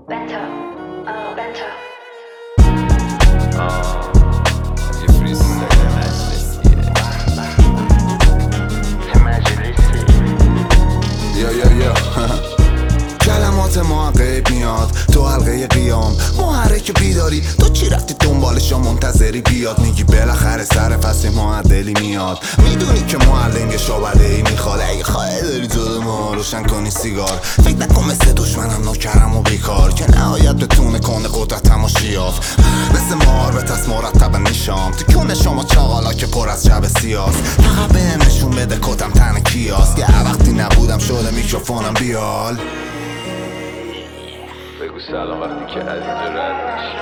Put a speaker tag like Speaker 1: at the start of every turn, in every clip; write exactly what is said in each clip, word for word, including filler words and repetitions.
Speaker 1: Better, uh, better.
Speaker 2: آه یه فریستایل مجلسیه مجلسی
Speaker 3: یا یا یا کلمات ما غیب میاد تو حلقه قیام محرک بیداری تو چی رفتی دنبالشا منتظری بیاد میگی بالاخره سر فصل معدلی میاد میدونی که معلم شابده ای میخواد اگه خواهی داری جلو ما روشن کنی سیگار فکر نکن مثل دشمنم نوکرم و بیکار که نهایت بتونه کنه قدرتم و شیاف مثل مار به تست مرتب میشام تو کونه شما چاقالا که پر از شب سیاست فقط بهم نشون بده کتم تن کیاست یه وقتی نبودم شده میکروفونم بیال
Speaker 2: بگو سلام وقتی که از اینجا رد میشی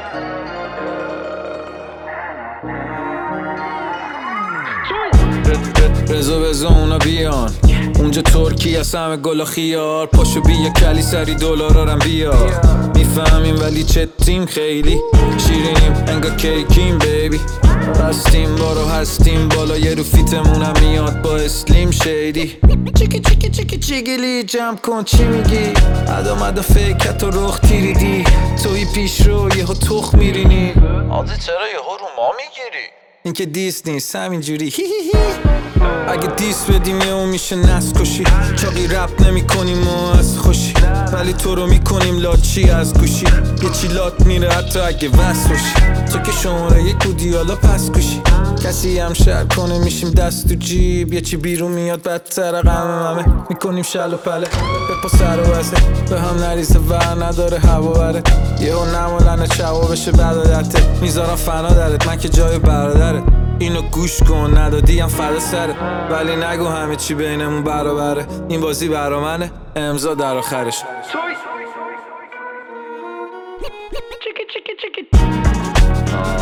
Speaker 4: رزا بزا اونا بیان اونجا ترکی از همه گل و خیار پاشو بیا کلی سری دلارارم بیار میفهمیم ولی چه تیم خیلی شیرینیم انگا کیکیم بیبی هستیم بارو هستیم بالا یه رو فیتمونم میاد با اسلیم شیدی چیکی چیکی چیکی چیگیلی جمع کن چی میگی ادا مدا فیکت و رخ تیریدی توی پیش رو یه ها تخ میرینی آزی چرا یه ها رو ما میگیری این که دیس نیست همینجوری هی هی هی اگه دیس بدیم یه اون میشه نس کشی چاقی رپ نمی کنیم و از خوشی ولی تو رو میکنیم لاچی از گوشی یه چی لات میره حتی اگه وست باشی تو که شماره یک بودی حالا پس گوشی کسی هم شر کنه میشیم دست تو جیب یه چی بیرون میاد بدتر غم همه میکنیم شل و پله بپا سر و وزه به هم نریزه ور نداره هوا بره یه ها نمالنه شوا بشه بدادته میذارم فنا درت من که جای برادره اینو گوش کن ندادیم فدا سره ولی نگو همه چی بینمون برابره این بازی برا منه امضا در آخرش
Speaker 2: آه